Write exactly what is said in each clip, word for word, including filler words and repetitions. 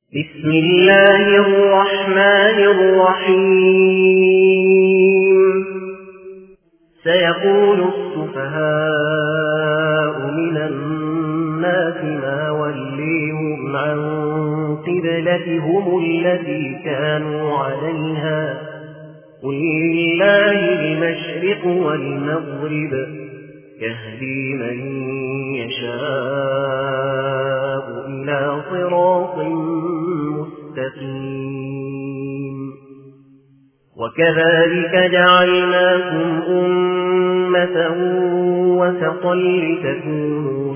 بسم الله الرحمن الرحيم سيقول السفهاء من الناس ما وليهم عن قبلتهم التي كانوا عليها قل لله المشرق والمغرب يهدي من يشاء إلى صراط مستقيم وكذلك جعلناكم أمة وسطا لتكونوا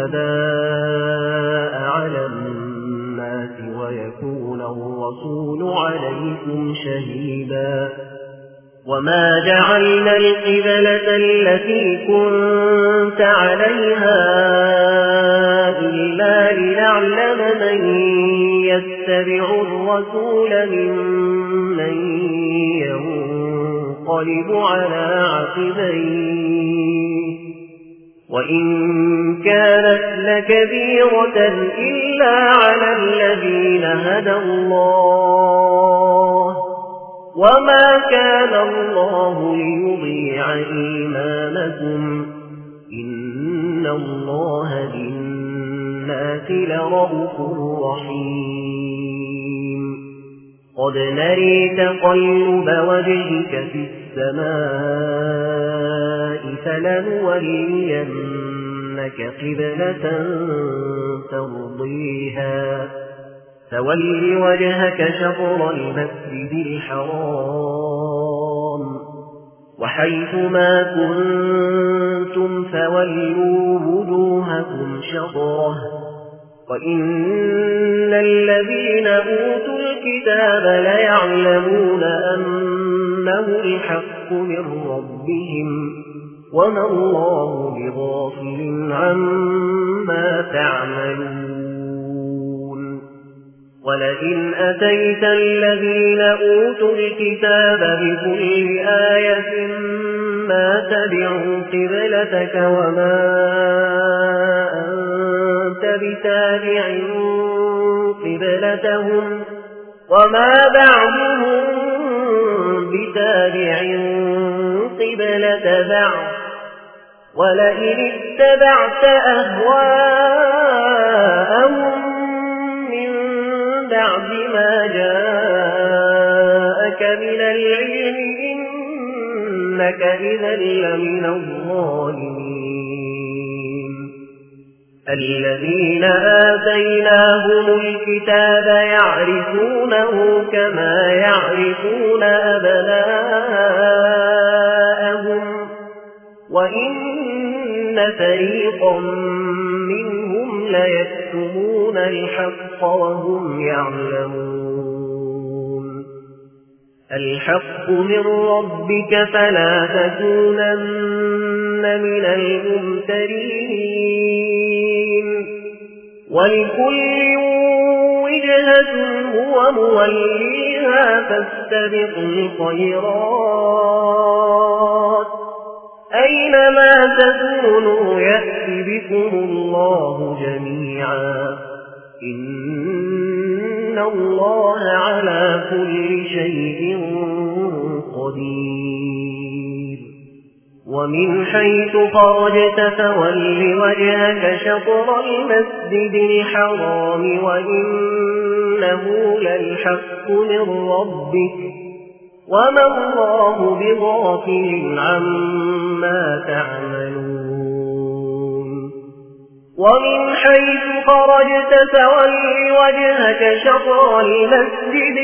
شهداء على الناس ويكون الرسول عليكم شهيدا وما جعلنا القبلة التي كنت عليها إلا لنعلم من يتبع الرسول ممن ينقلب على عقبيه وإن كانت لكبيرة إلا على الذين هدى الله وما كان الله ليضيع إيمانكم إن الله بالناس لرءوف رحيم قد نري تقلب وجهك في السماء فلنولينك قبلة ترضيها فول وجهك شطر المسجد الحرام وحيث ما كنتم فولوا وجوهكم شطره وإن الذين أوتوا الكتاب ليعلمون أنه الحق من ربهم وما الله بغافل عما تعملون ولئن أتيت الذين أوتوا الكتاب بكل آية ما تبعوا قبلتك وما أنت بتابع قبلتهم وما بعضهم بتابع قبلة بعض ولئن اتبعت أهواءهم بعد ما جاءك من العلم إنك إذا لمن الظالمين الذين آتيناهم الكتاب يعرفونه كما يعرفون أبناءهم وإن فريقا منهم ليكتمون الحق وهم يعلمون الحق من ربك فلا تكونن من الممترين ولكل وجهة هو موليها فاستبقوا الخيرات أينما تكونوا يأتي بكم الله جميعا إن الله على كل شيء قدير ومن حيث خرجت فول وجهك شطر المسجد الحرام وإنه للحق من ربك وما الله بغافل عما تعملون ومن حيث خرجت فول وجهك شطر المسجد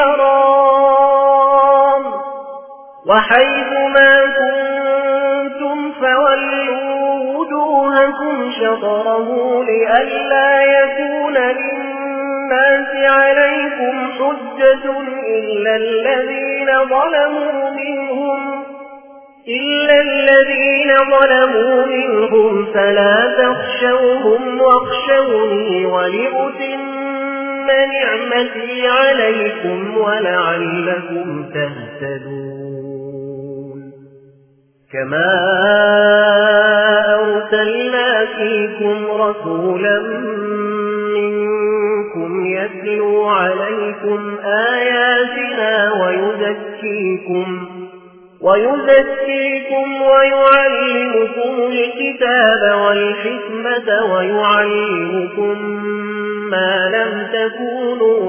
الحرام وحيث ما كنتم فولوا وجوهكم شطره لئلا يكون للناس عليكم حجة إلا الذين ظلموا منهم إلا الذين ظلموا منهم فلا تخشوهم واخشوني ولأتم نعمتي عليكم ولعلكم تهتدون كما أرسلنا فيكم رسولا منكم يتلو عليكم آياتنا ويزكيكم ويزكيكم ويعلمكم الكتاب والحكمة ويعلمكم ما لم تكونوا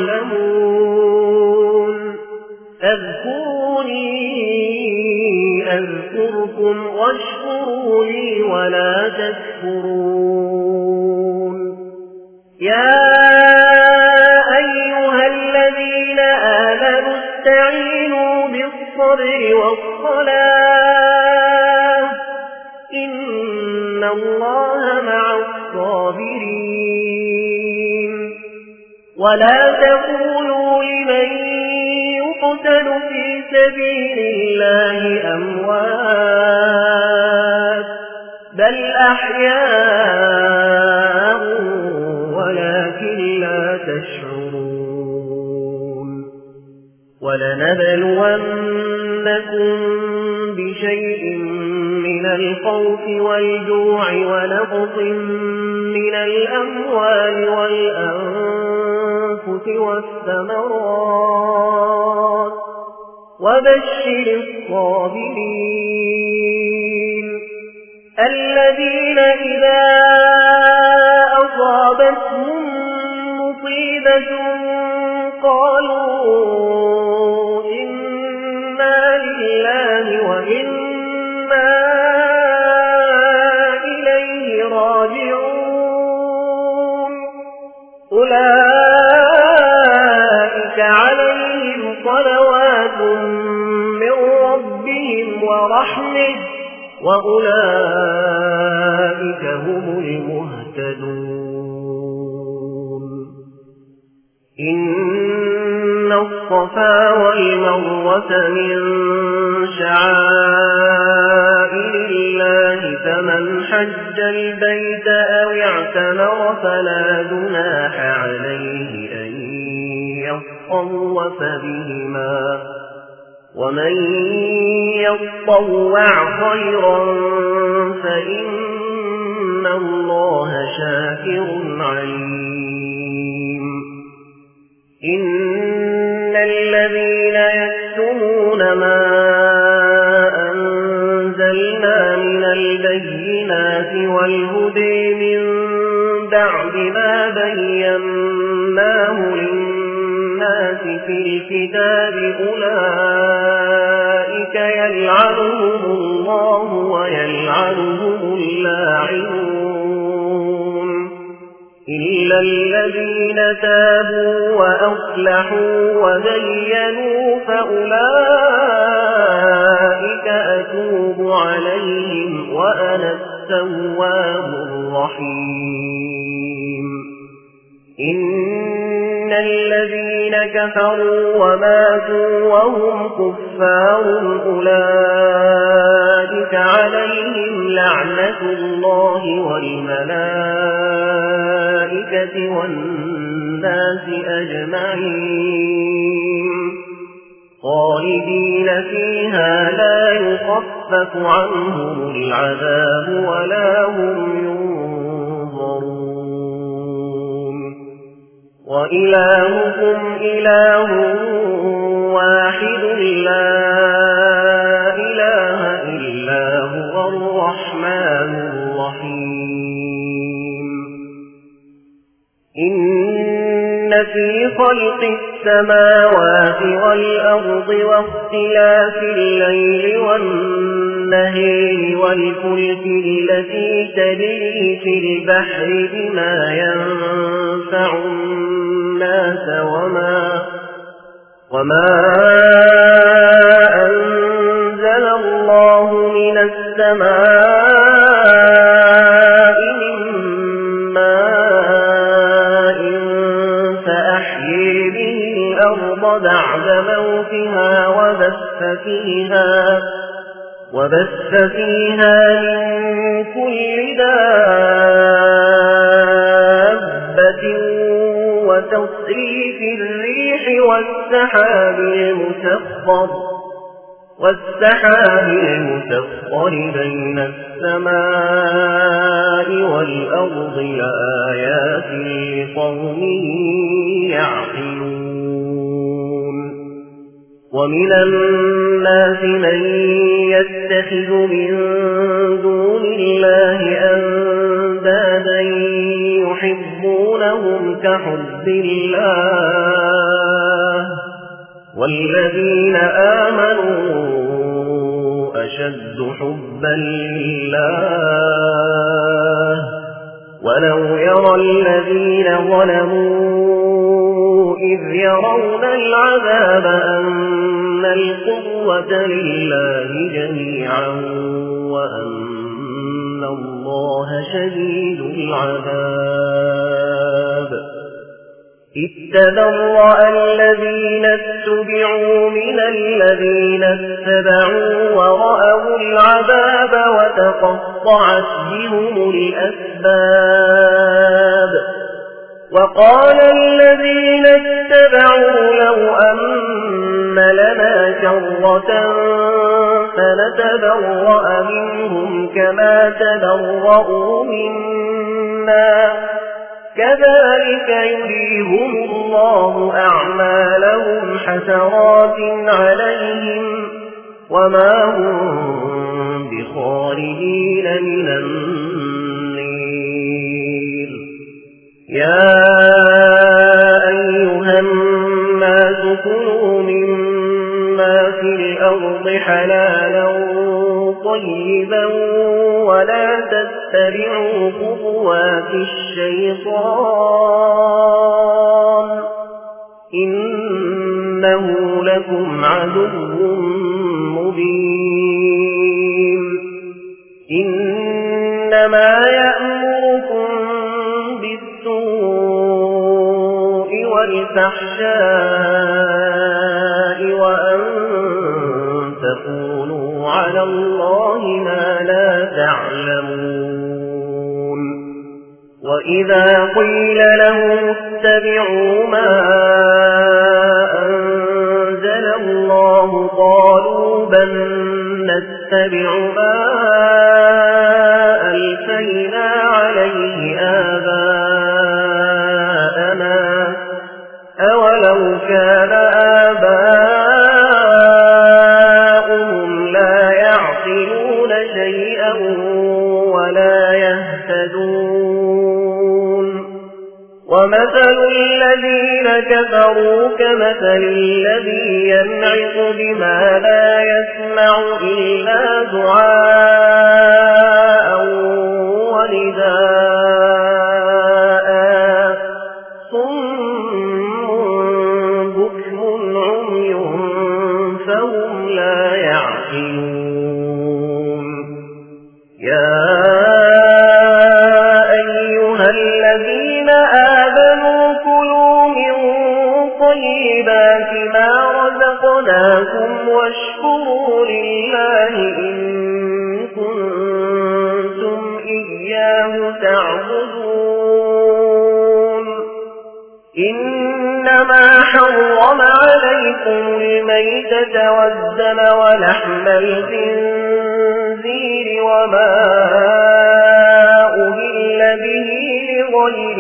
تعلمون اذكروني أذكركم واشكروا لي ولا تكفرون يا أيها الذين آمنوا استعينوا بالصبر والصلاة إن الله مع الصابرين ولا تقولوا لمن يقتل في سبيل الله أموات بل أحياء ولكن لا تشعرون ولنبلونكم بشيء من الخوف والجوع ونقص من الأموال والأنفس والثمرات وبشر الصابرين الذين إذا أصابتهم مصيبة قالوا إنا لله وإنا إليه راجعون أولئك عليهم صلوات من ربهم ورحمة وأولئك هم المهتدون إن الصفا والمروة من شعائر الله فمن حج البيت أو اعتمر فلا جناح عليه أن يطوف بهما ومن يطوع خيرا فإن الله شاكر عليم إن الذين يكتمون ما أنزلنا من البينات والهدى من بعد ما بيناه للناس في الكتاب أولئك يلعنهم الله ويلعنهم اللاعنون إلا الذين تابوا وأصلحوا وبينوا فأولئك أتوب عليهم وأنا التواب الرحيم إن الذين كفروا وماتوا وهم كفار أولئك عليهم لعنة الله والملائكة والناس أجمعين خالدين فيها لا يخفف عنهم العذاب ولا هم ينظرون وإلهكم إله واحد لا إله إلا هو الرحمن الرحيم إن في خلق السماوات والأرض واختلاف الليل والنهار والفلك التي تجري في البحر بما ينفع الناس وما وما أنزل الله من السماء من ماء فأحيي به الأرض بعد موتها وبث فيها وبث فيها من كل دابة وتصريف الريح والسحاب المسخر والسحاب المسخر بين السماء والأرض لآيات لقوم يعقلون ومن الناس من يتخذ من دون الله أندادا يحبونهم كحب الله والذين آمنوا أشد حبا لله ولو يرى الذين ظلموا إذ يرون العذاب أن القوة لله جميعا وأن الله شديد العذاب إذ تبرأ الذين اتبعوا من الذين اتبعوا ورأوا العذاب وتقطعت بهم الأسباب وقال الذين اتبعوا لو أن لنا كرة فنتبرأ منهم كما تبرأوا منا كذلك يريهم الله أعمالهم حسرات عليهم وما هم بخارجين من النير يا أيها الناس كلوا مما في الأرض حلالا طيبا ولا تتبعوا خطوات الشيطان إنه لكم عدو مبين إنما يأمركم بالسوء والفحشاء وأن تقولوا على الله ما لا تعلمون وإذا قيل لهم اتبعوا ما أنزل الله قالوا بل نتبع ما ألفينا عليه آباءنا أولو كان آباؤهم لا يعقلون شيئا ولا يهتدون ومثل الذين كفروا كمثل الذي ينعق بما لا يسمع إلا دعاء ونداء صم بكم عمي فهم لا يعقلون يا أيها الذين آمنوا كلوا من طيبات ما رزقناكم واشكروا لله إن كنتم إياه تعبدون إنما حرم عليكم الميتة والدم ولحم الخنزير وما أهل به لغير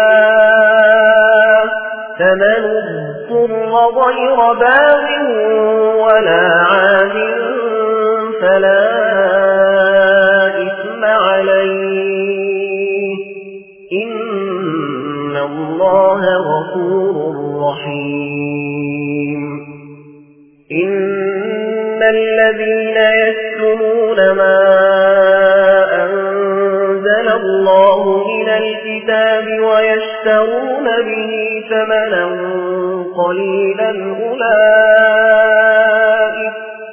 الله فمن اضطر غير باغ ولا عاد فلا إثم عليه إن الله غفور رحيم إن الذين يكتمون ما أنزل الله من الكتاب ويشترون به ثمنا قليلا أولئك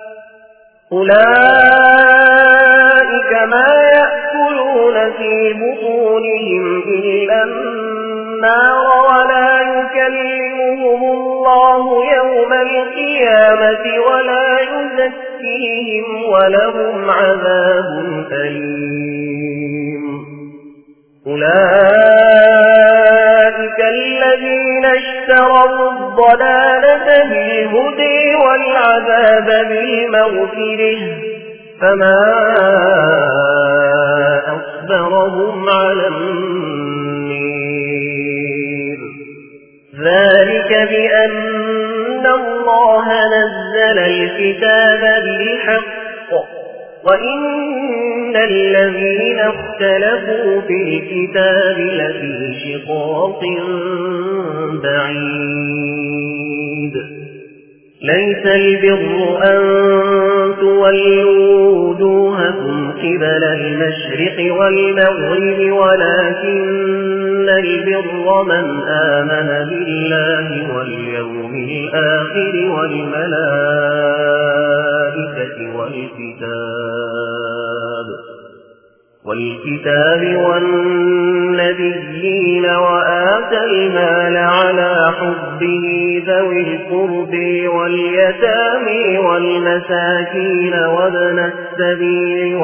أولئك ما يأكلون في بطونهم إلا النار ولا يكلمهم الله يوم القيامة ولا يزكيهم ولهم عذاب أليم أولئك الذين اشتروا اشتروا الضلالة بالهدى والعذاب بالمغفرة فما أصبرهم على النير ذلك بأن الله نزل الكتاب بالحق وإن الذين اختلفوا في الكتاب لفي شقاق بعيد ليس البر أن تولوا وجوهكم قبل المشرق والمغرب ولكن البر من آمن بالله واليوم الآخر والملائكة والكتاب والكتاب والنبيين وآتى المال على حبه ذوي القرب واليتامى والمساكين وابن السبيل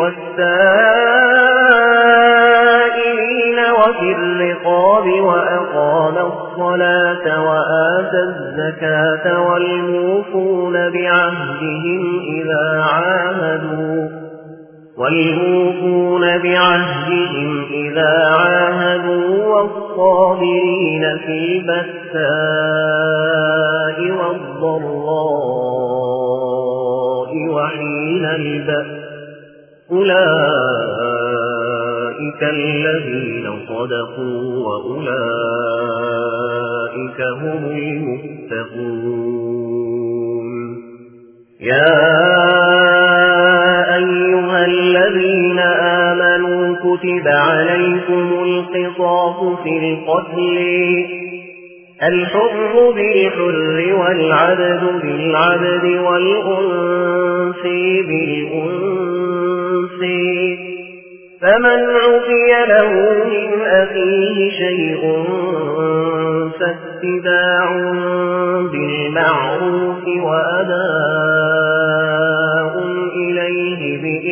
والسائلين وفي الرقاب وأقام الصلاة وآتى الزكاة والموفون بعهدهم إذا عاهدوا والموفون بعهدهم إذا عاهدوا والصابرين في البأساء والضراء وحين البأس أولئك الذين صدقوا وأولئك هم المتقون يا أيها الذين آمنوا كتب عليكم القصاص في القتل الحر بالحر والعبد بالعبد والأنثى بالأنثى فمن عفي له من أخيه شيء فاتباع بالمعروف وأداء إليه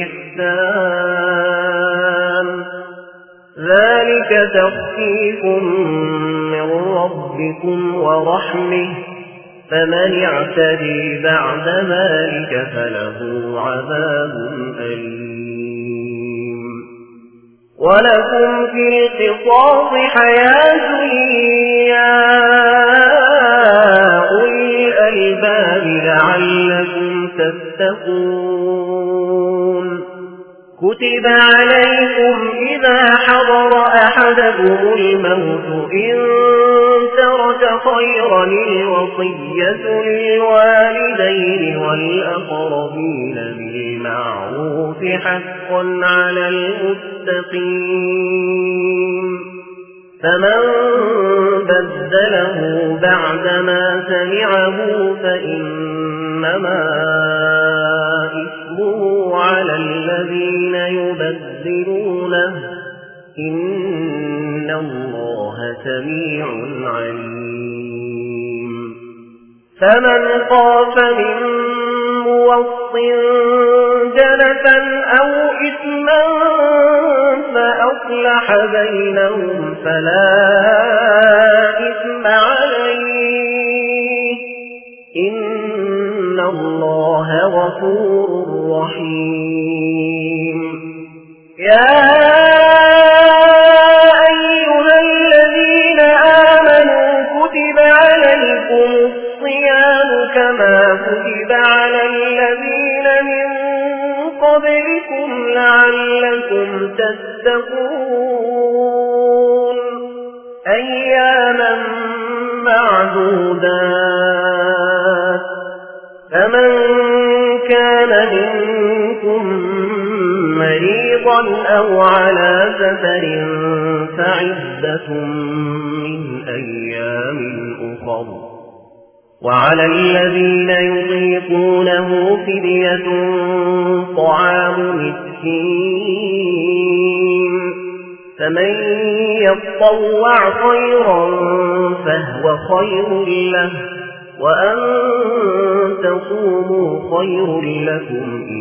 بإحسان ذلك تخفيف من ربكم ورحمة فمن اعتدي بعد ذلك فله عذاب أليم ولكم في القصاص حياة يا أولي الألباب لعلكم تتقون كتب عليكم إذا حضر أحدكم الموت إن ترك خيرا الوصية للوالدين والأقربين بالمعروف حقا على المتقين فمن بدله بعدما سمعه فإنما إثمه على الذين يبدلونه إن الله سميع عليم فمن خاف من موصٍ جنفا أو إثما فأصلح بينهم فلا إثم عليه إن الله غفور رحيم يا أيها الذين آمنوا كتب عليكم الصيام كما كتب على الذين من قبلكم لعلكم تتقون أياما معدودات فمن كان منكم مريضا أو على سفر فعدة من أيام أخر وعلى الذين يطيقونه فدية طعام مسكين فمن يتطوع خيرا فهو خير له وأن تصوموا خير لكم إن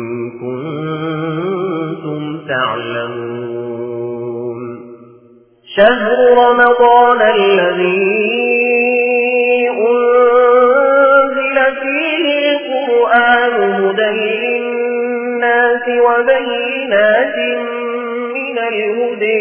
كنتم تعلمون شهر رمضان الذي أنزل فيه القرآن هدى للناس وبينات من الهدى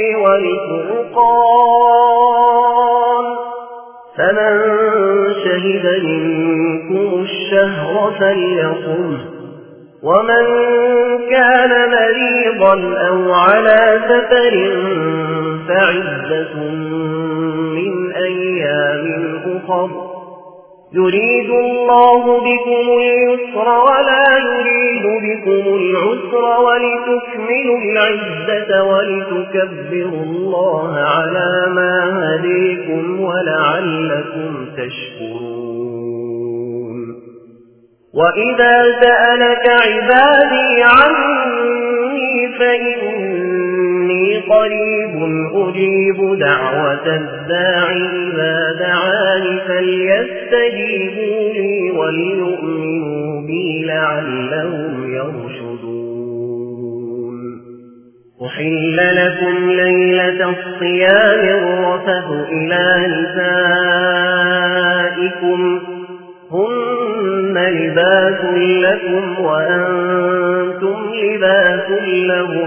والفرقان فمن شهد منكم الشهر فليصم ومن كان مريضا أو على سفر فعدة من أيام أخر يريد الله بكم اليسر ولا يريد بكم العسر ولتكملوا العدة ولتكبروا الله على ما هديكم ولعلكم تشكرون وإذا سألك عبادي عني فإني قريب أجيب دعوة الداع إذا دعاني فليستجيبوا لي وليؤمنوا بي لعلهم يرشدون أحل لكم ليلة الصيام الرفث إلى نسائكم هن لباس لكم وأنتم لباس لهم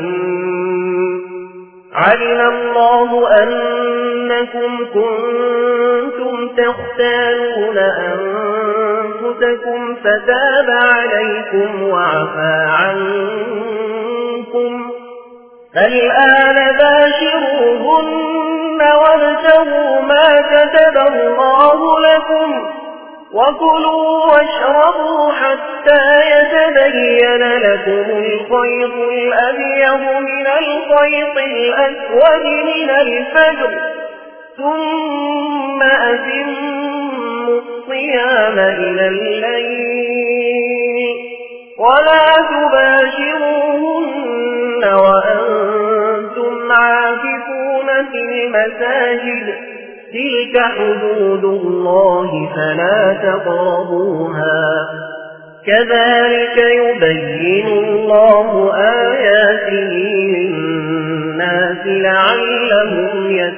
علم الله أنكم كنتم تختارون أنفسكم فتاب عليكم وعفى عنكم فالآن باشروهن وابتغوا ما كتب الله لكم وكلوا واشربوا حتى يتبين لكم الخيط الأبيض من الخيط الأسود من الفجر ثم أتموا الصيام إلى الليل ولا تباشروهن وأنتم عاكفون في المساجد تلك حدود الله فلا تقربوها كذلك يبين الله آياته للناس لعلهم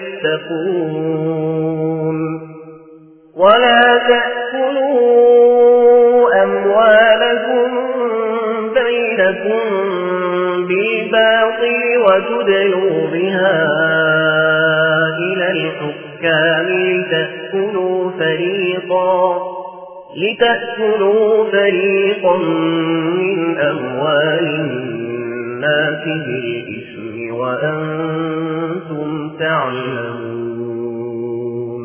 يتقون ولا تأكلوا أموالكم بينكم بالباطل وتدلوا بها إلى الحكام لتأكلوا فريقا لتأكلوا فريقا من أموال الناس بالإثم وأنتم تعلمون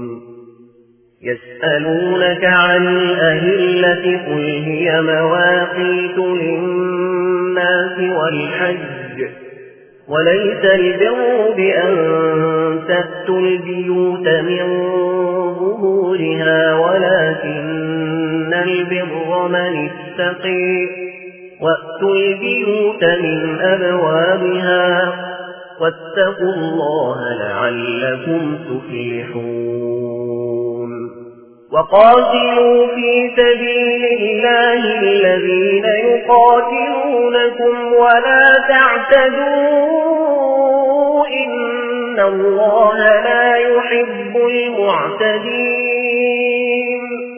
يسألونك عن الأهلة قل هي مواقيت للناس والحج وليس البر بأن تأتوا البيوت من ظهورها ولكن البر من اتقي وأتوا البيوت من أبوابها واتقوا الله لعلكم تفلحون وقاتلوا في سبيل الله الذين يقاتلونكم ولا تعتدوا إن الله لا يحب المعتدين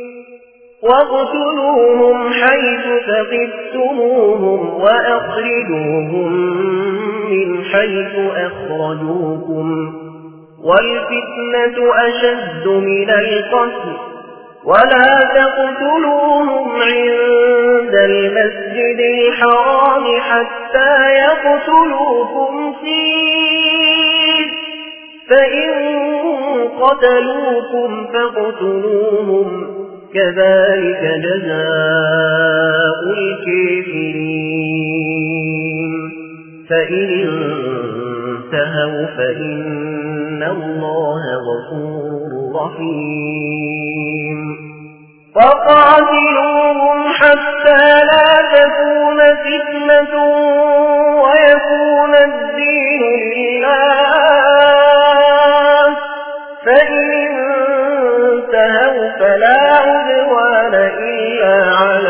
واقتلوهم حيث ثقفتموهم وأخرجوهم من حيث أخرجوكم والفتنة أشد من القتل ولا تقتلوهم عند المسجد الحرام حتى يقتلوكم فيه فإن قتلوكم فاقتلوهم كذلك جزاء الكافرين فإن انتهوا فإن الله غفور رحيم وقاتلوهم حتى لا تكون فتنة ويكون الدين لله فإن انتهوا فلا عدوان إلا على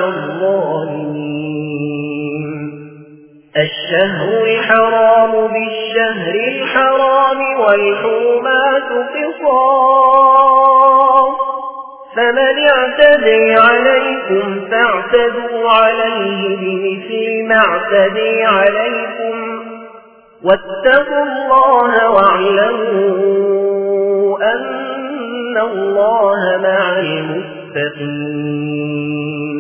الظالمين الشهر الحرام بالشهر الحرام والحرمات قصاص فمن اعتدي عليكم فاعتدوا عليه بمثل ما اعتدي عليكم واتقوا الله واعلموا أن الله مع المتقين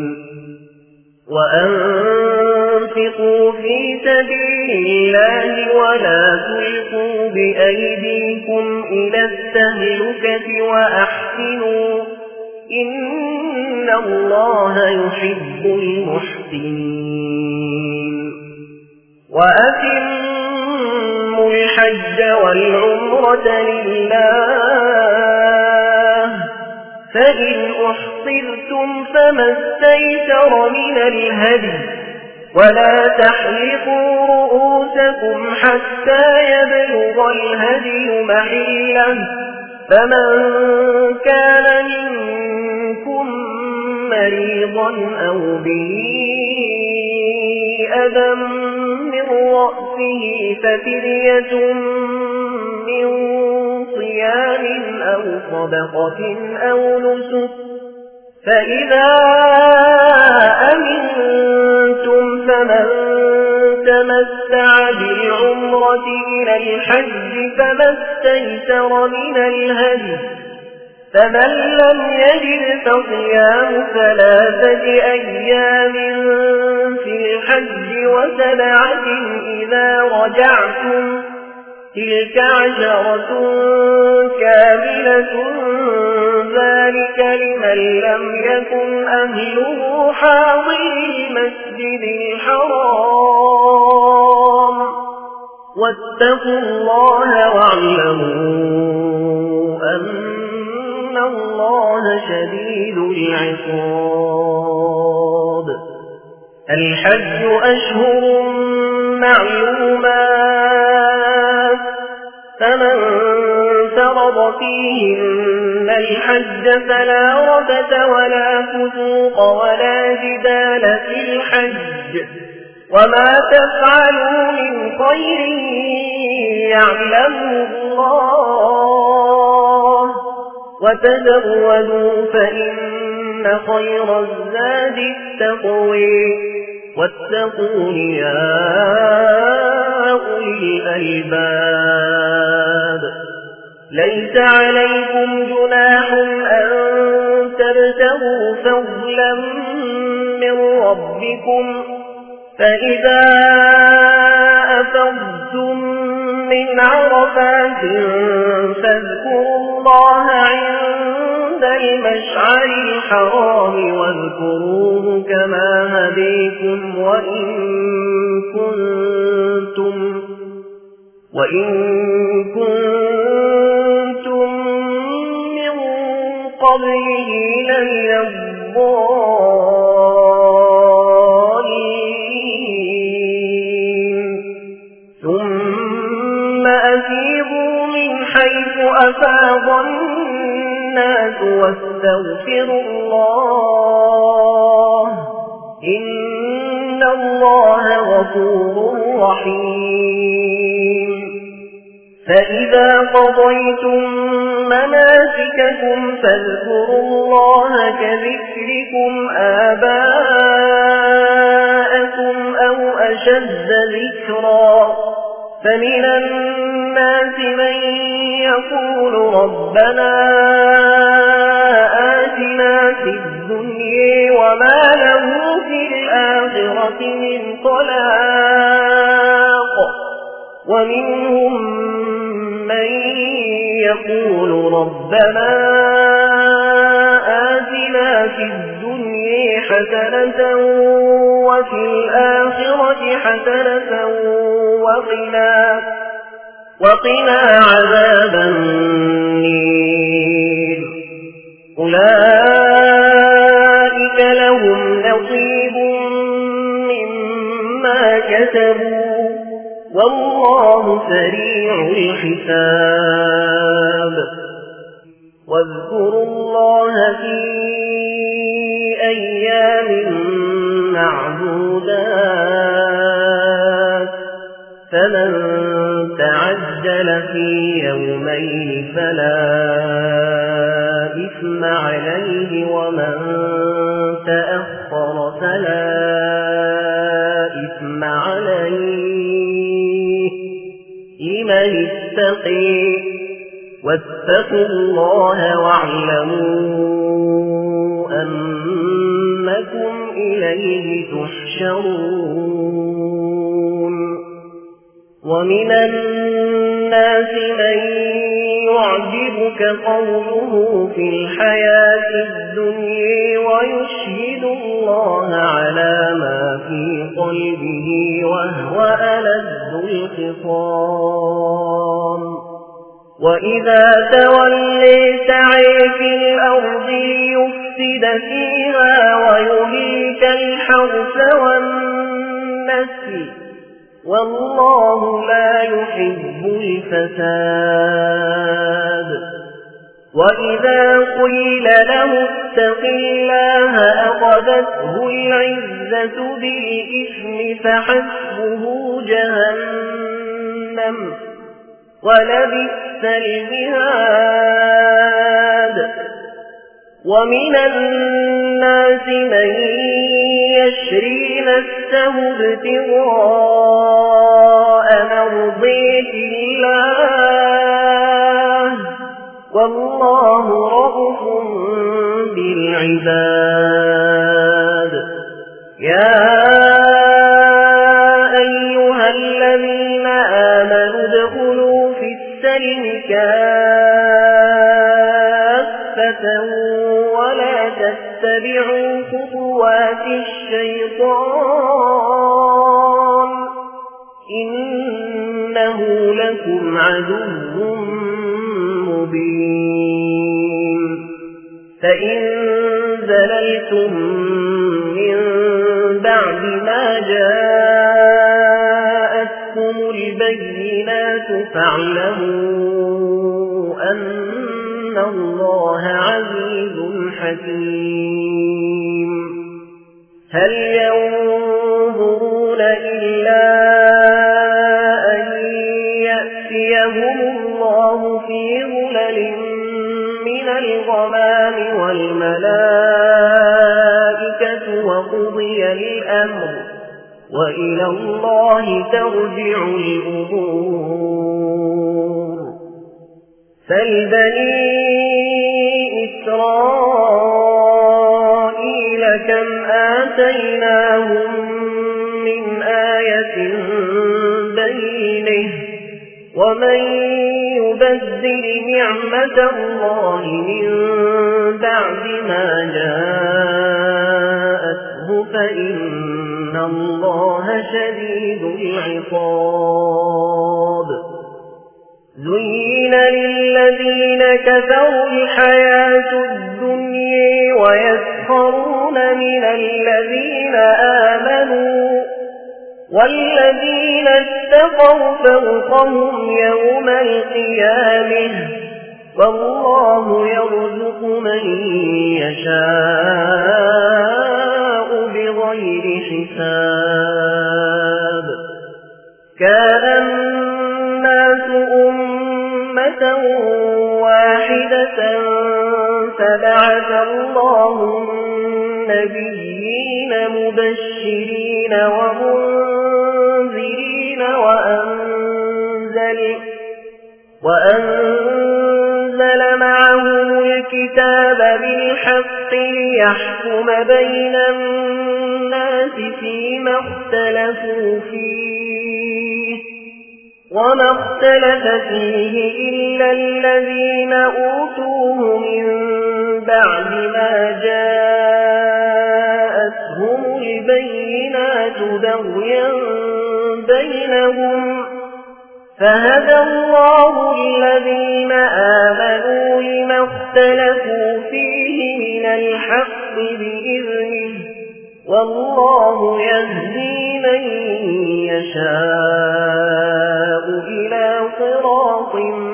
وأنفقوا في سبيل الله ولا تلقوا بأيديكم إلى التهلكة وأحسنوا إن الله يحب المحسنين وأتموا الحج والعمرة لله فإن أحصرتم فما استيسر من الهدي ولا تحلقوا رؤوسكم حتى يبلغ الهدي محله فمن كان منكم مريضا أو به أذى من رأسه ففدية من صيام أو صدقة أو نسك فإذا أمنتم فمن تمتع بالعمرة إلى الحج فما استيسر من الهدي فمن لم يجد فصيام ثلاثة أيام في الحج وسبعة إذا رجعتم تلك عشرة كاملة ذلك لمن لم يكن أهله حاضر المسجد الحرام واتقوا الله واعلموا أن الله شديد العقاب الحج أشهر معلومات فمن فرض فيهن الحج فلا رفث ولا فسوق ولا جدال في الحج وما تفعلوا من خير يعلمه الله وتزودوا فإن خير الزاد التقوى واتقون يا أولي الألباب ليس عليكم جناح أن تبتغوا فضلا من ربكم فإذا أفضتم من عرفات فاذكروا الله عند المشعر الحرام واذكروه كما هديكم وإن كنتم وإن كنتم من قبله لمن الضالين ثم أفيضوا من حيث أفاض الناس واستغفروا الله إن الله غفور رحيم فإذا قضيتم مناسككم فاذكروا الله كذكركم آباءكم أو أشد ذكرا فمن الناس من يقول ربنا آتنا في الدنيا وما له في الآخرة من خلاق ومنهم من يقول ربنا آتنا في الدنيا حسنة وفي الآخرة حسنة وقنا وقنا عذاب النير أولئك لهم نصيب مما كسبوا والله سريع الحساب واذكروا الله في أيام معدودات فمن تعجل في يومين فلا إثم عليه ومن تأخر فلا إثم عليه لمن اتقي واتقوا الله واعلموا أنكم إليه تحشرون ومن الناس من يعجبك قوله في الحياة الدنيا ويشهد الله على ما في قلبه وهو ألد الخصام وإذا تولي سعي في الأرض يفسد فيها ويهلك الحرث والنسل والله لا يحب الفساد وإذا قيل له اتق الله أخذته العزة بالإثم فحسبه جهنم ولبئس المهاد ومن الناس من يشري نفسه ابتغاء مرضات الله والله رؤوف بالعباد يا أيها الذين آمنوا ادخلوا في السلم كافة ولا تتبعوا خطوات الشيطان إنه لكم عدو مبين فإن زللتم من بعد ما جاءتكم البينات فاعلموا أن الله عزيز حكيم هل ينظرون إلا أن يأتيهم الله في ظلل من الغمام والملائكة وقضي الأمر وإلى الله ترجع الأمور فالبني إسرائيل كم آتيناهم من آية بينه ومن يبدل نعمة الله من بعد ما جاءته فإن الله شديد العقاب زين للذين كفروا الحياة الدنيا ويسخرون من الذين آمنوا والذين اتقوا فوقهم يوم القيامة والله يرزق من يشاء بغير حساب كان الناس أمة واحدة فبعث الله النبيين مبشرين ومنذرين وأنزل, وأنزل معهم الكتاب بالحق ليحكم بين الناس فيما اختلفوا فيه وما اختلف فيه إلا الذين أوتوه من بعد ما جاءتهم البينات بغيا بينهم فهدى الله الذين آمنوا لما اختلفوا فيه من الحق بإذنه والله يهدي من يشاء إلى صراط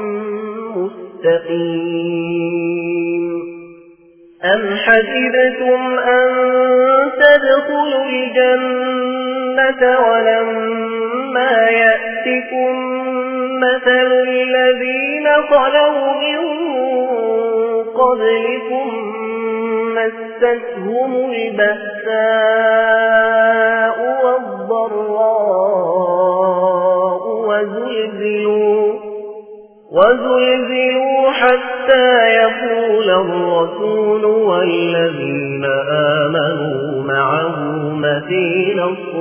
مستقيم أم حسبتم أن تدخلوا الجنة ولما يأتكم مثل الذين خلوا من قبلكم مستهم البأساء والضراء وزلزلوا, وزلزلوا حتى يقول الرسول والذين آمنوا معه متى نصر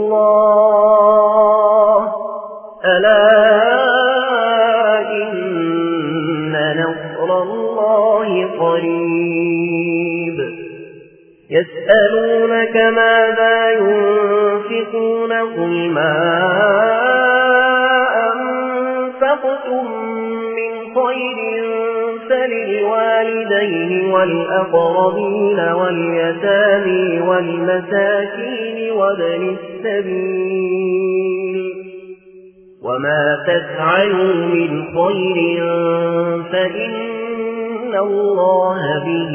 الله ألا إن نصر الله قريب يسألونك ماذا ينفقون قل ما أنفقتم من خير فللوالدين والأقربين واليتامى والمساكين وابن السبيل وما تفعلوا من خير فإن الله به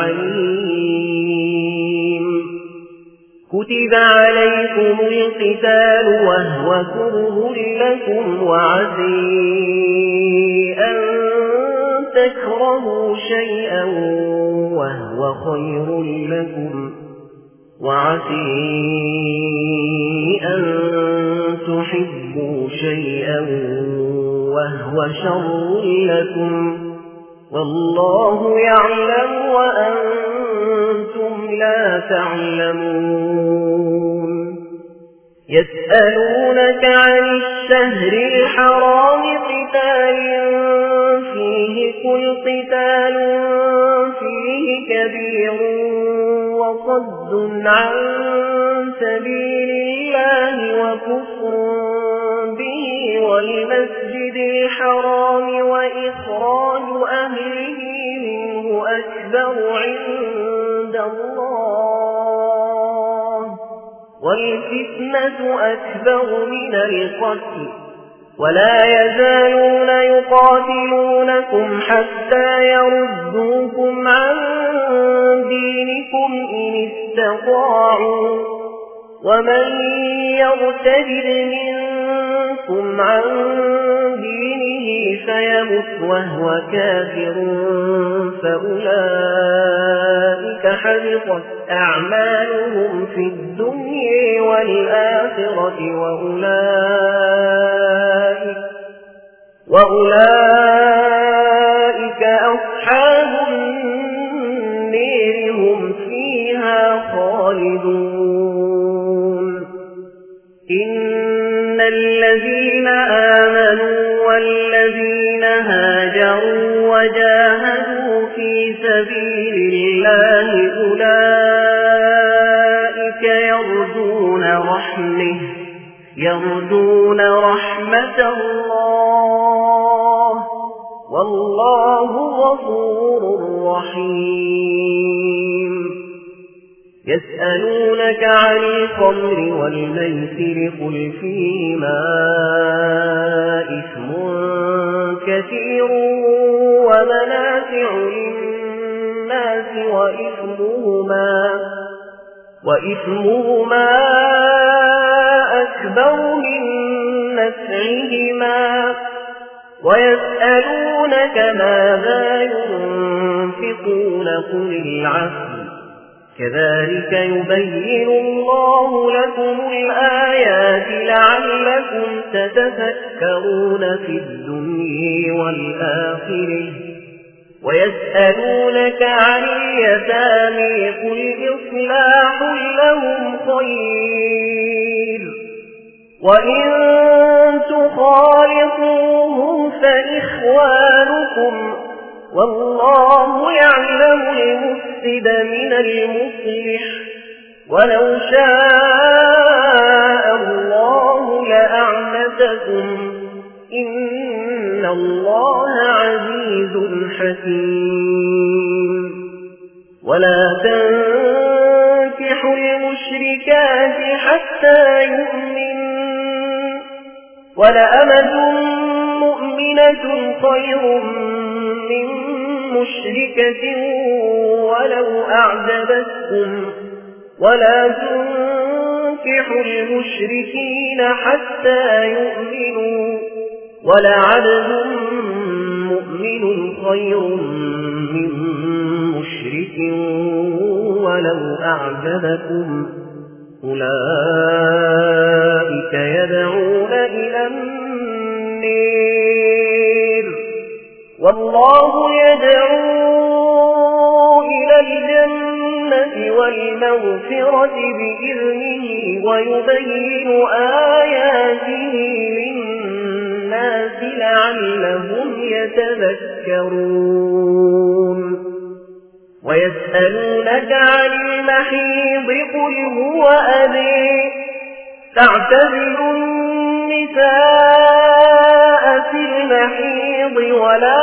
عليم كتب عليكم القتال وهو كره لكم وعسى أن تكرهوا شيئا وهو خير لكم وعسى أن تحبوا شيئا وهو شر لكم والله يعلم وأنتم لا تعلمون يسألونك عن الشهر الحرام قتال فيه كل قتال فيه كبير وصد عن سبيل الله وكفر به والمسجد الحرام وإخراج أهله منه أكبر عند الله والفتنة أكبر من القتل ولا يزالون يقاتلونكم حتى يردوكم عن دينكم إن استطاعوا ومن يرتد منكم عن دينه فيمت وهو كافر فأولئك حبطت أعمالهم في الدنيا والآخرة وأولئك, وأولئك أصحاب النار هم فيها خالدون إن الذين آمنوا والذين هاجروا وجاهدوا في سبيل الله أولئك يرجون رحمه يرجون رحمة الله والله غفور رحيم يسألونك عن الخمر والميسر قل فيهما إثم كثير ومنافع للناس وإثمهما, وإثمهما أكبر من نفعهما ويسألونك ماذا ينفقون قل العفو كذلك يبين الله لكم الآيات لعلكم تتفكرون في الدنيا والآخرة ويسألونك عن اليتامى قل إصلاح لهم خير وإن تخالطوهم فإخوانكم والله يعلم المفسد من المصلح ولو شاء الله لأعنتكم إن الله عزيز حكيم ولا تنكحوا المشركات حتى يؤمنوا ولأمة مؤمنة خير من مشركة ولو أعجبتكم ولا تنكحوا المشركين حتى يؤمنوا ولعبد مؤمن خير من مشرك ولو أعجبكم أولئك يدعون إلى النير والله يدعو إلى الجنة والمغفرة بإذنه ويبين آياته للناس لعلهم يتذكرون ويسألونك عن المحيض قل هو أذى فاعتزلوا النساء في المحيض ولا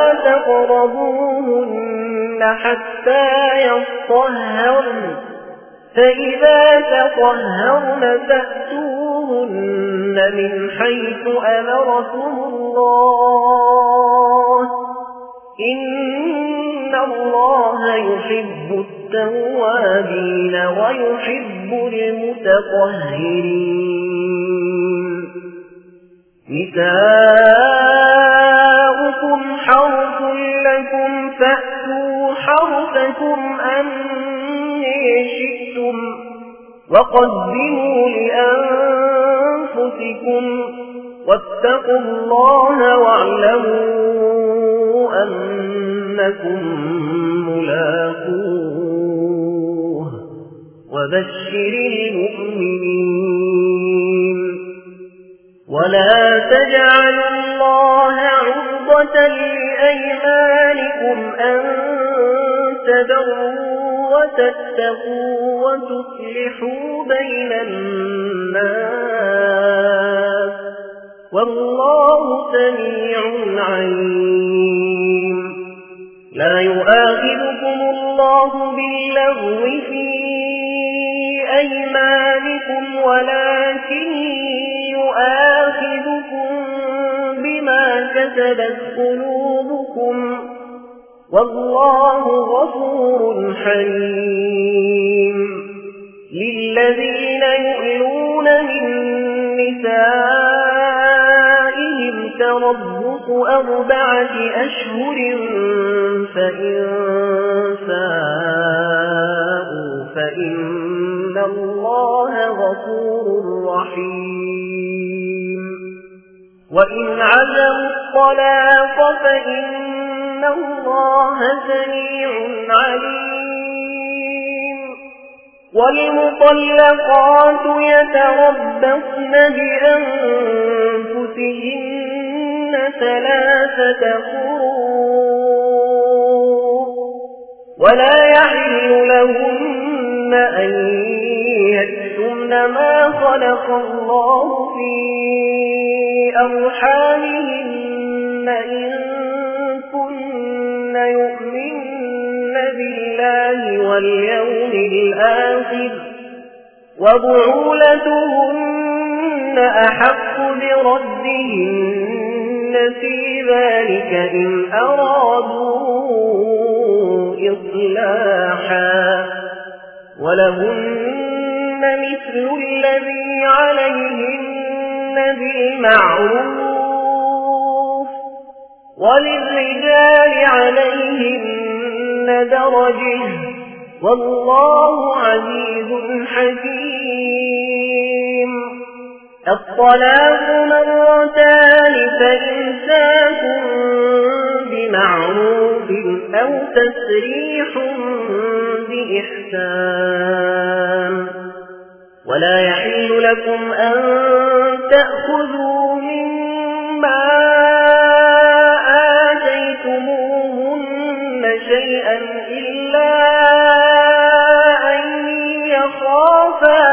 تقربوهن حتى يطهرن فإذا تطهرن فأتوهن من حيث أمركم الله إن الله يحب التوابين ويحب المتطهرين نساؤكم حرث لكم فأتوا حرثكم أني شئتم وقدموا لأنفسكم واتقوا الله واعلموا أنكم ملاقوه وبشر المؤمنين ولا تجعلوا الله عرضة لأيمانكم أن تبروا وتتقوا وتصلحوا بين الناس والله سميع عليم لا يؤاخذكم الله باللغو في أيمانكم ولكن يؤاخذكم بما كسبت قلوبكم والله غفور حليم للذين يؤلون من نسائهم تربص أربعة أشهر فإن فاءوا فإن الله غفور رحيم وإن عزموا الطلاق فإن الله سميع عليم والمطلقات يتربصن بأنفسهن ثلاثة قروء ولا يحل لهن أن يكتمن ما خلق الله في أرحامهن إن كن يؤمن بالله واليوم الآخر وبعولتهن أحق بردهن في ذلك إن أرادوا إصلاحا ولهن مثل الذي عليهن بالمعروف وللرجال عليهن درجة والله عزيز حكيم الطلاق مرتان فإمساك بمعروف أو تسريح بإحسان ولا يحل لكم أن تأخذوا مما آتيتموهن شيئا إلا أن يخافا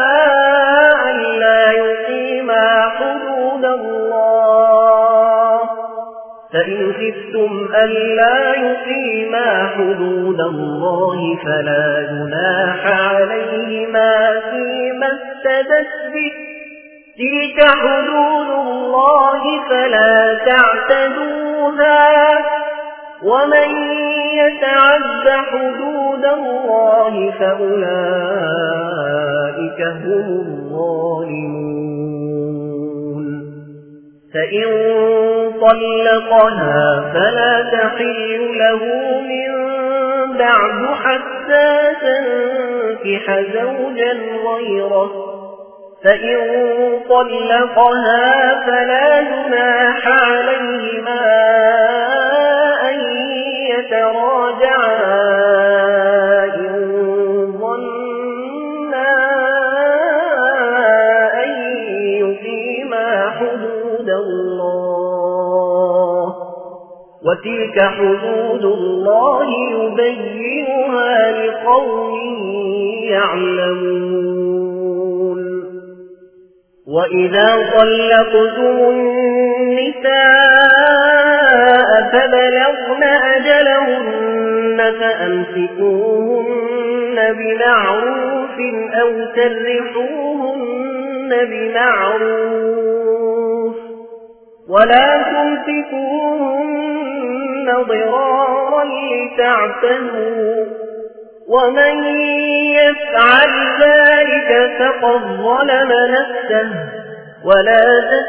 ألا يقيما حدود الله فإن خفتم ألا يقيما حدود الله فلا جناح عليهما فيما افتدت به تلك حدود الله فلا تعتدوها ومن يتعد حدود الله فأولئك هم الظالمون فإن طلقها فلا تحل له من بعد حتى تنكح زوجا غيره فإن طلقها فلا جناح عليهما أن يتراجعا إن ظنا أن يقيما حدود الله وتلك حدود الله يبينها لقوم يعلمون وإذا طلقتم النساء فبلغن أجلهن فأمسكوهن بمعروف أو سرحوهن بمعروف ولا تمسكوهن ضرارا لتعتدوا ومن يفعل ذلك فقد ظلم نفسه ولا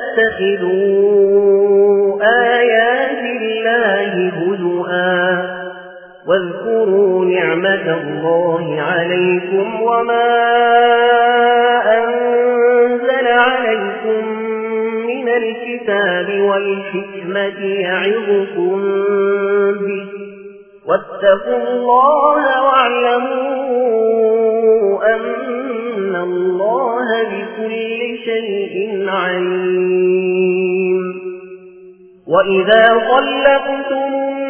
تتخذوا آيات الله هزؤا واذكروا نعمة الله عليكم وما أنزل عليكم من الكتاب والحكمة يعظكم به واتقوا الله واعلموا أن الله بكل شيء عليم وإذا طلقتم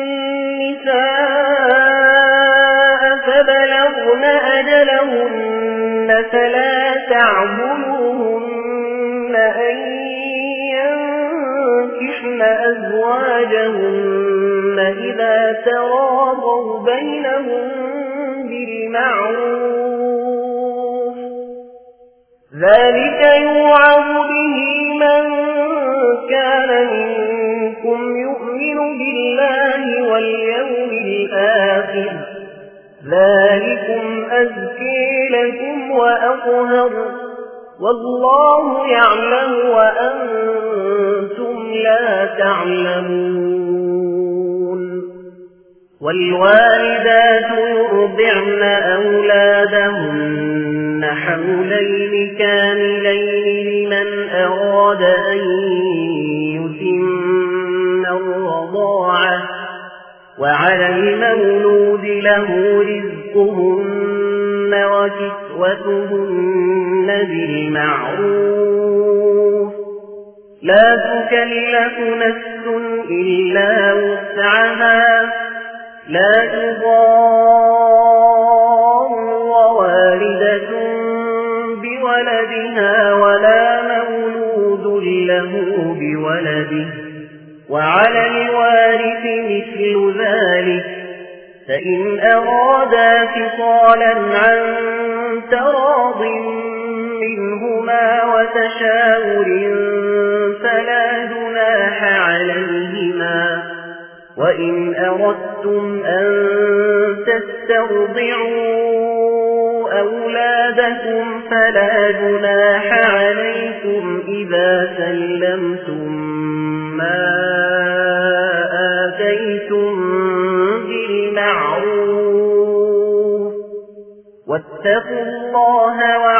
النساء فبلغن أجلهن فلا تعبدوهن أن ينكحن أزواجهن إذا تراضوا بينهم بالمعروف ذلك يوعظ به من كان منكم يؤمن بالله واليوم الآخر ذلكم أزكي لكم وأطهر والله يعلم وأنتم لا تعلمون والوالدات يرضعن أولادهن حولين كاملين لمن أراد أن يتم الرضاعة وعلى المولود له رزقهن وكسوتهن بالمعروف لا تكلف نفس إلا وسعها لا تضار والدة بولدها ولا مولود له بولده وعلى الوارث مثل ذلك فإن أرادا فصالا عن تراض منهما وتشاور فلا جناح عليهما وإن أردتم أن تسترضعوا أولادكم فلا جناح عليكم إذا سلمتم ما آتيتم بالمعروف واتقوا الله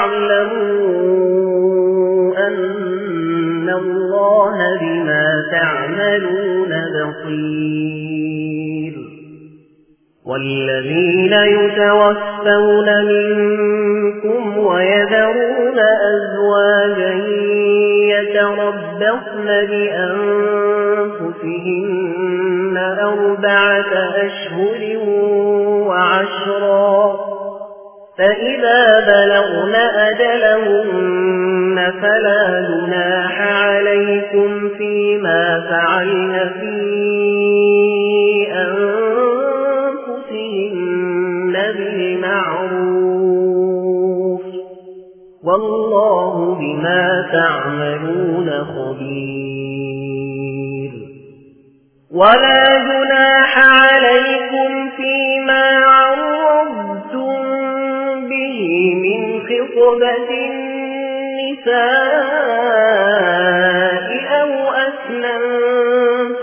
واعلموا أن الله بما تعملون بصير والذين يتوفون منكم ويذرون أزواجا يتربصن بأنفسهن أربعة أشهر وعشرا فإذا بلغن أجلهن فلا جناح عليكم فيما فعلن في أنفسهن بالمعروف والله بما تعملون خبير ولا جناح عليكم فيما عرضتم به من خطبة النساء أو أسننتم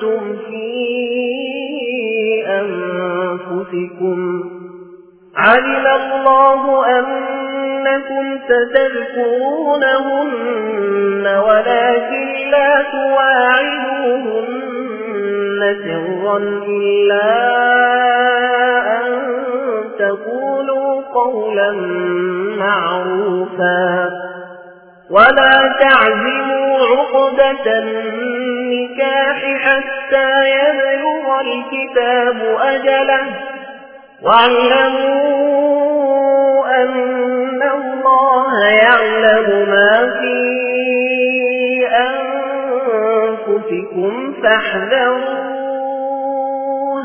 أنفسكم علم الله أنكم ستذكرونهن ولكن لا تواعدوهن سرا إلا أن تقولوا قولا معروفا ولا تعزموا عقدة النكاح حتى يبلغ الكتاب أجله واعلموا أن الله يعلم ما في أنفسكم فاحذروه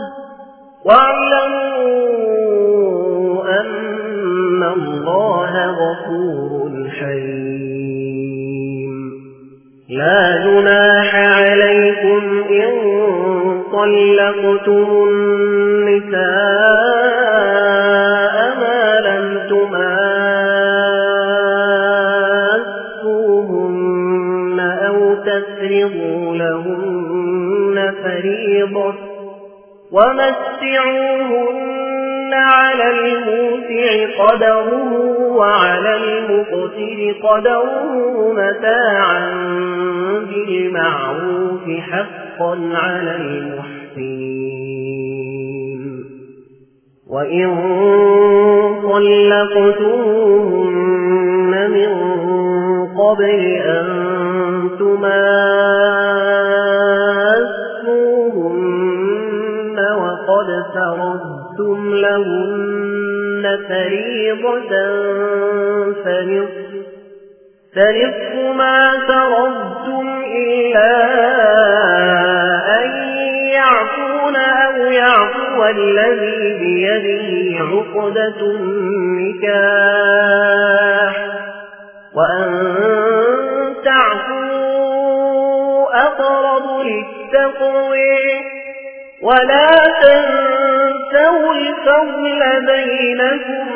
واعلموا أن الله غفور حليم لا جناح عليكم إن طلقتم النساء ما لم تماسوهن أو تفرضوا لهن فريضة ومتعوهن على الموسع قدره وعلى المقتر قدره متاعا بالمعروف حقا على المحسنين وإن طلقتموهن من قبل أن تماسوهن وقد فرضتم لهن فريضة فنصف فنصف ما فرضتم إلا أن يعفون أو يعفو الذي بيده عقدة النكاح وأن تعفوا أقرب للتقوى ولا تنسوا الفضل بينكم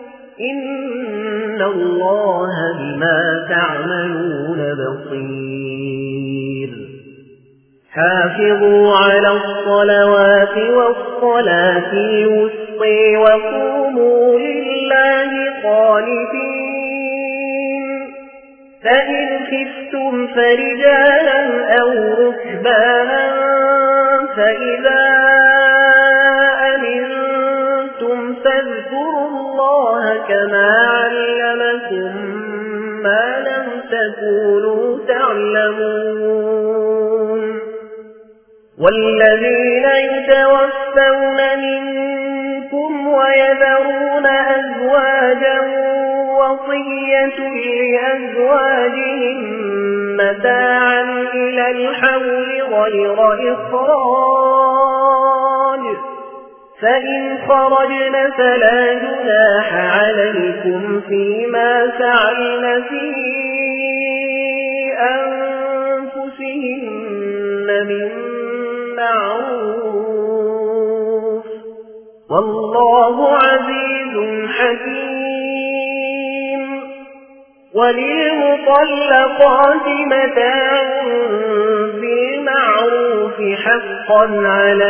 إن الله بما تعملون بصير حافظوا على الصلوات والصلاة الوسطى وقوموا لله قانتين فإن خفتم فرجالا أو ركبانا فإذا أمنتم فاذكروا الله كما علمكم ما لم تكونوا تعلمون والذين يتوفون منكم ويذرون أزواجا وصية لأزواجهم متاعا إلى الحول غير إخراج فإن خرجن فلا جناح عليكم فيما فعلن في أنفسهن من معروف والله عزيز حكيم وللمطلقات متاع بالمعروف حقا على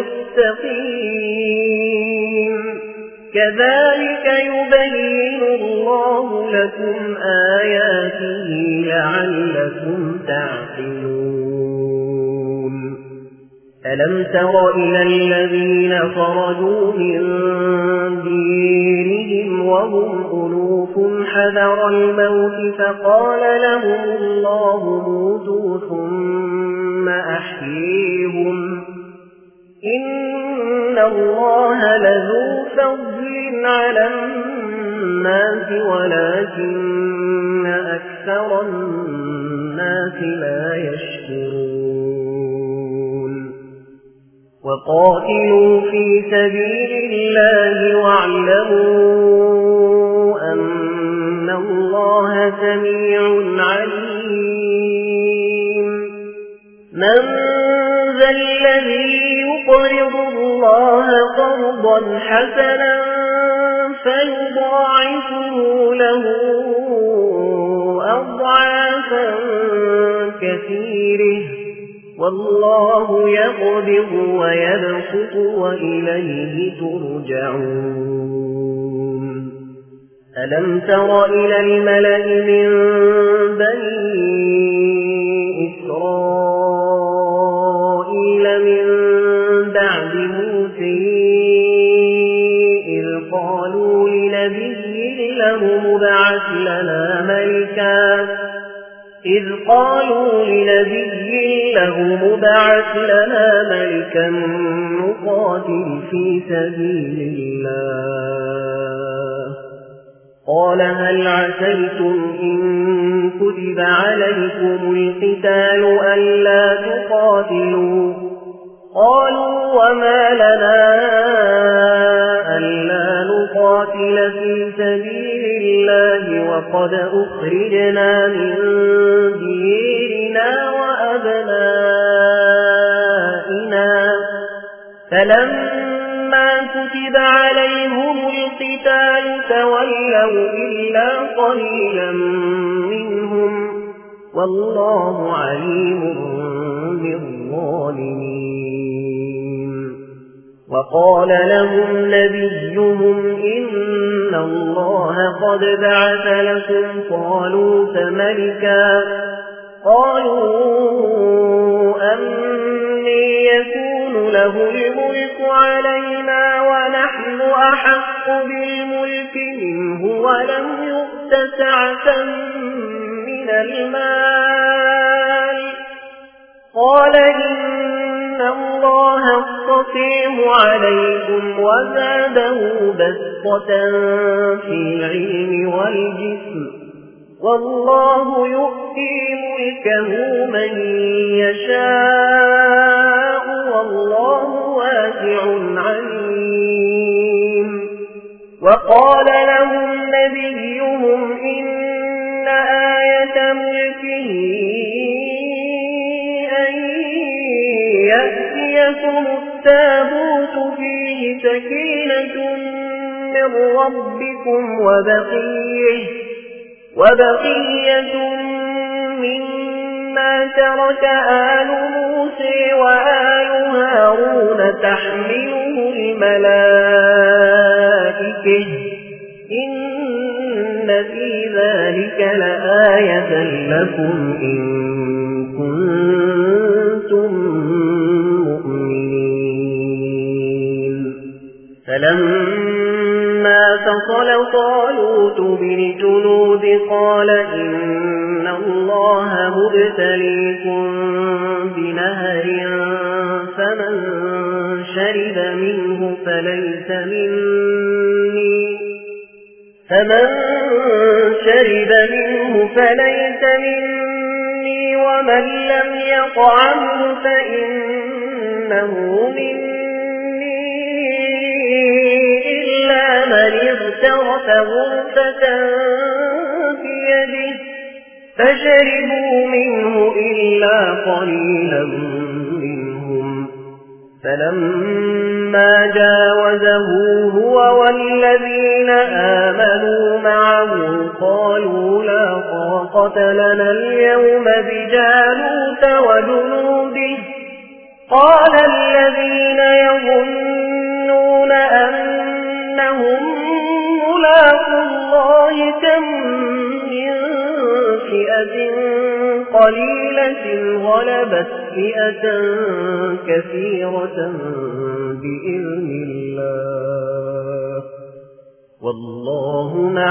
المتقين كذلك يبين الله لكم آياته لعلكم تعقلون ألم تر إلى الذين خرجوا من ديرهم وهم ألوف حذر الموت فقال لهم الله موتوا ثم أحييهم إن الله لذو فضل على الناس ولكن أكثر الناس لا يشكرون وقاتلوا في سبيل الله واعلموا أن الله سميع عليم من ذا الذي يقرض الله قرضا حسنا فيضاعفه له أضعافا كثيرة والله يقبض ويبسط وإليه ترجعون ألم تر إلى الملأ من بني إسرائيل من بعد موسى إذ قالوا لنبي له ابعث لنا ملكا إذ قالوا لنبي له ابعث لنا ملكا نقاتل في سبيل الله قال هل عسيتم إن كتب عليكم القتال ألا تقاتلوا قالوا وما لنا ألا نقاتل في سبيل الله وقد أخرجنا من ديرنا وأبنائنا فلما كتب عليهم القتال تولوا إلا قليلا منهم والله عليم بالظالمين وقال لهم نبيهم إن الله قد بعث لكم طالوت ملكا قالوا أمن يكون له الملك علينا ونحن أحق بالملك منه ولم يؤت سعة من المال قال إن الله اصطفيه عليكم وزاده بسطة في العلم والجسم والله يؤتي ملكه من يشاء والله واسع عليم وقال لهم نبيهم إن آية ملكه أن يأتيكم التابوت فيه سكينة من ربكم وبقية وبقية مما ترك آل موسى وآل هارون تحمله الملائكة إن في ذلك لآية لكم إن كنتم مؤمنين فلما فصل طالوت بالجنود قال إن الله مبتليكم بنهر فمن شرب منه فليس مني فمن شرب منه فليس مني ومن لم يطعمه فإنه مني إلا من اغترف غرفة بيده فشربوا منه إلا قليلا منهم فلما جاوزه هو والذين آمنوا معه قالوا لا طاقة لنا اليوم بجالوت وجنوده قال الذين يظنون أنهم ملاقو الله كم من فئة قليلة غلبت فئة كثيرة بإذن الله والله مع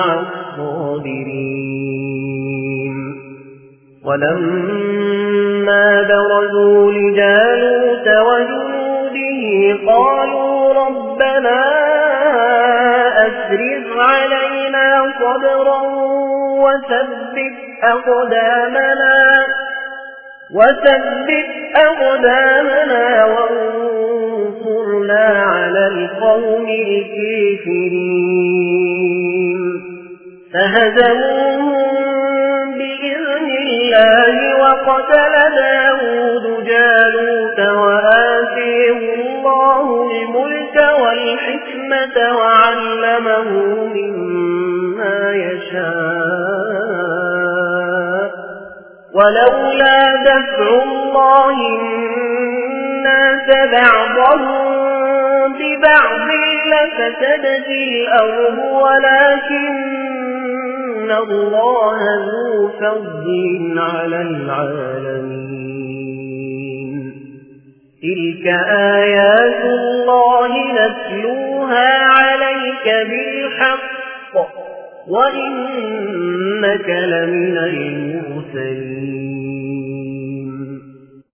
الصابرين ولما برزوا لجالوت وجنوده قالوا ربنا أفرغ علينا صبرا وثبت أقدامنا وثبت أقدامنا وانصرنا على القوم الكافرين فهزموهم بإذن الله وقتل داود جالوت وآتيه الله الملك والحكمة وعلمه مما يشاء ولولا دفع الله الناس بعضهم ببعض لفسدت الأرض ولكن الله ذو فضل على العالمين تلك آيات الله نتلوها عليك بالحق وإنك لمن